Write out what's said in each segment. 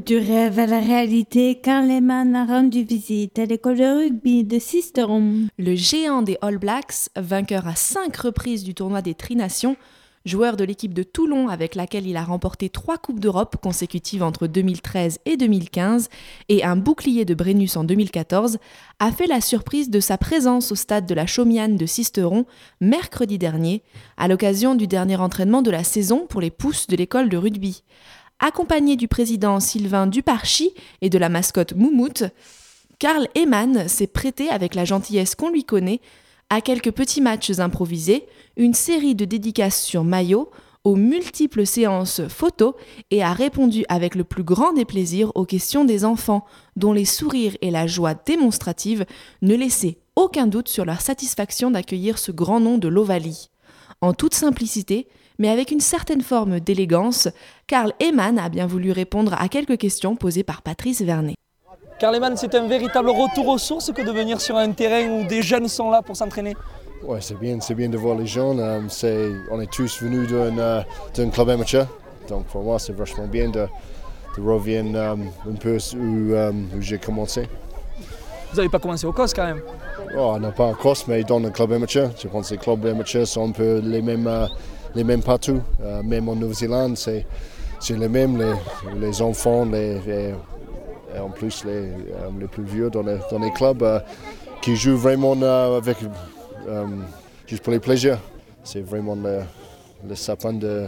Du rêve à la réalité, Karl Lehmann a rendu visite à l'école de rugby de Sisteron. Le géant des All Blacks, vainqueur à 5 reprises du tournoi des Tri-Nations, joueur de l'équipe de Toulon avec laquelle il a remporté 3 Coupes d'Europe consécutives entre 2013 et 2015 et un bouclier de Brennus en 2014, a fait la surprise de sa présence au stade de la Chaumiane de Sisteron mercredi dernier, à l'occasion du dernier entraînement de la saison pour les pousses de l'école de rugby. Accompagné du président Sylvain Duparchy et de la mascotte Moumout, Karl Lehmann s'est prêté avec la gentillesse qu'on lui connaît à quelques petits matchs improvisés, une série de dédicaces sur maillot, aux multiples séances photos et a répondu avec le plus grand des plaisirs aux questions des enfants, dont les sourires et la joie démonstrative ne laissaient aucun doute sur leur satisfaction d'accueillir ce grand nom de l'Ovalie. En toute simplicité, mais avec une certaine forme d'élégance, Karl Lehmann a bien voulu répondre à quelques questions posées par Patrice Vernet. Karl Lehmann, c'est un véritable retour aux sources que de venir sur un terrain où des jeunes sont là pour s'entraîner. Ouais, c'est bien de voir les jeunes. On est tous venus d'un club amateur, donc pour moi c'est vachement bien de revenir un peu où j'ai commencé. Vous n'avez pas commencé au COS quand même? Oh, non, pas au COS, mais dans le club amateur. Je pense que les clubs amateurs sont un peu les mêmes partout. Même en Nouvelle-Zélande, c'est les mêmes, les enfants, et en plus les plus vieux dans les clubs qui jouent vraiment avec juste pour les plaisirs. C'est vraiment le sapin de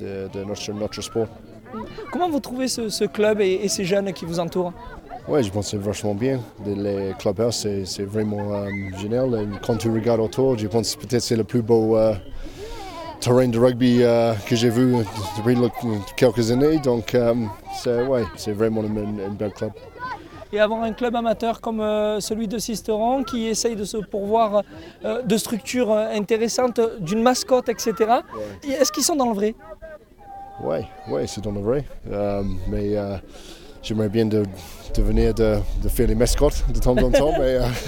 notre sport. Comment vous trouvez ce club et ces jeunes qui vous entourent? Oui, je pense que c'est vachement bien. Les clubhouses, c'est vraiment génial. Et quand tu regardes autour, je pense que peut-être c'est le plus beau terrain de rugby que j'ai vu depuis quelques années. Donc c'est vraiment un bel club. Et avoir un club amateur comme celui de Sisteron qui essaye de se pourvoir de structures intéressantes, d'une mascotte, etc. Ouais. Est-ce qu'ils sont dans le vrai? Oui, c'est dans le vrai. Mais j'aimerais bien de venir de faire les mascottes de temps en temps.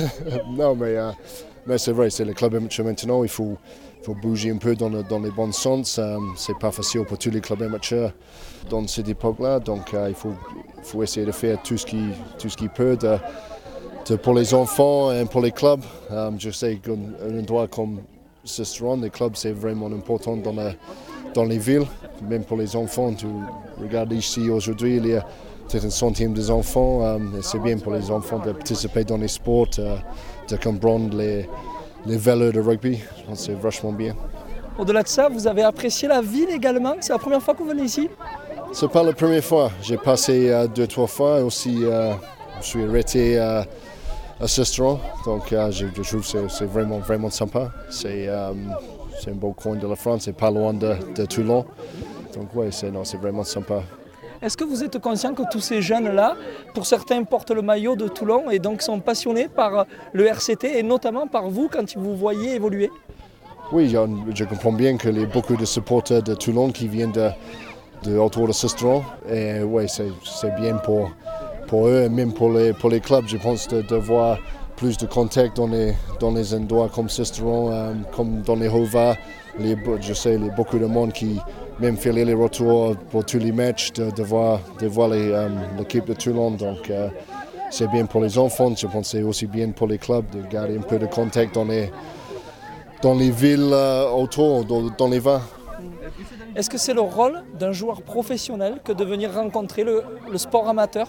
mais c'est vrai, c'est le club amateur maintenant. Il faut bouger un peu dans les bons sens. C'est pas facile pour tous les clubs amateurs dans cette époque-là. Donc il faut essayer de faire tout ce qu'il peut pour les enfants et pour les clubs. Je sais qu'un endroit comme Sisteron, les clubs, c'est vraiment important dans les villes, même pour les enfants. Tu regardes ici aujourd'hui, il y a peut-être 100e des enfants. C'est bien pour les enfants de participer dans les sports, de comprendre les valeurs de rugby. Je pense que c'est vachement bien. Au-delà de ça, vous avez apprécié la ville également? C'est la première fois que vous venez ici? Ce n'est pas la première fois. J'ai passé 2-3 fois. Aussi, je suis arrêté à Sisteron. Donc, je trouve que c'est vraiment, vraiment sympa. C'est un beau coin de la France. C'est pas loin de Toulon. Donc, oui, c'est vraiment sympa. Est-ce que vous êtes conscient que tous ces jeunes-là, pour certains, portent le maillot de Toulon et donc sont passionnés par le RCT et notamment par vous quand vous voyez évoluer? Oui, je comprends bien qu'il y a beaucoup de supporters de Toulon qui viennent autour de Sisteron. Et oui, c'est bien pour eux et même pour les clubs. Je pense de voir plus de contact dans les endroits comme Sisteron, comme dans les Hauts-Va. Je sais qu'il y a beaucoup de monde qui même fait les retours pour tous les matchs, de voir l'équipe de Toulon. Donc c'est bien pour les enfants. Je pense que c'est aussi bien pour les clubs de garder un peu de contact dans les villes autour, dans les vins. Est-ce que c'est le rôle d'un joueur professionnel que de venir rencontrer le sport amateur?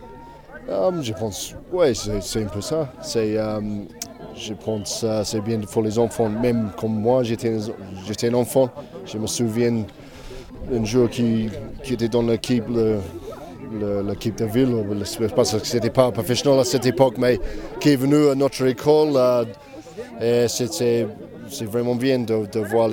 Je pense, oui, c'est un peu ça. Je pense que c'est bien pour les enfants. Même comme moi, j'étais un enfant. Je me souviens d'un joueur qui était dans l'équipe de ville. Parce que ce n'était pas professionnel à cette époque, mais qui est venu à notre école. Et c'est vraiment bien de voir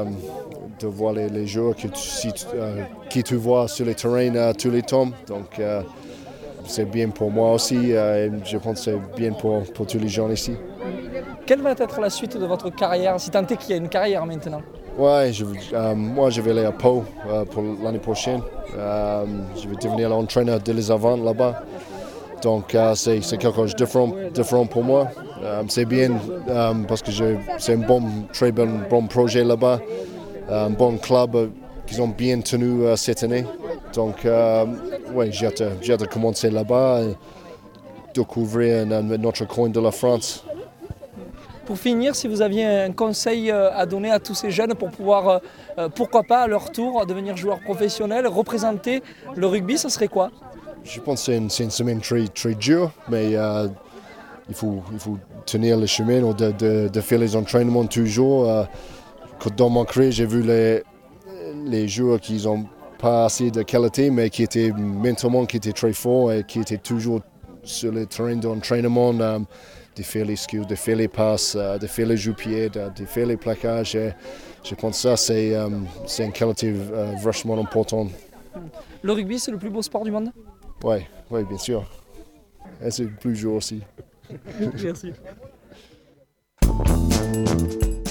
les joueurs qui tu vois sur les terrains tous les temps. Donc c'est bien pour moi aussi et je pense que c'est bien pour tous les gens ici. Quelle va être la suite de votre carrière, si tant est qu'il y a une carrière maintenant? Ouais, moi je vais aller à Pau pour l'année prochaine. Je vais devenir l'entraîneur de les avant là-bas. Donc c'est quelque chose de différent pour moi. C'est bien parce que c'est un très bon projet là-bas, un bon club qu'ils ont bien tenu cette année. Donc ouais, j'ai hâte de commencer là-bas et découvrir notre coin de la France. Pour finir, si vous aviez un conseil à donner à tous ces jeunes pour pouvoir, pourquoi pas à leur tour, devenir joueurs professionnels, représenter le rugby, ça serait quoi? Je pense que c'est une semaine très dure, mais il faut tenir le chemin de faire les entraînements toujours. Dans mon carrière, j'ai vu les joueurs qui n'ont pas assez de qualité, mais qui étaient mentalement très forts et qui étaient toujours sur le terrain d'entraînement, de faire les skills, de faire les passes, de faire les jeux-pieds, de faire les plaquages. Et je pense que ça, c'est une qualité vachement importante. Le rugby, c'est le plus beau sport du monde? Oui, bien sûr. Et c'est le plus dur aussi. Merci.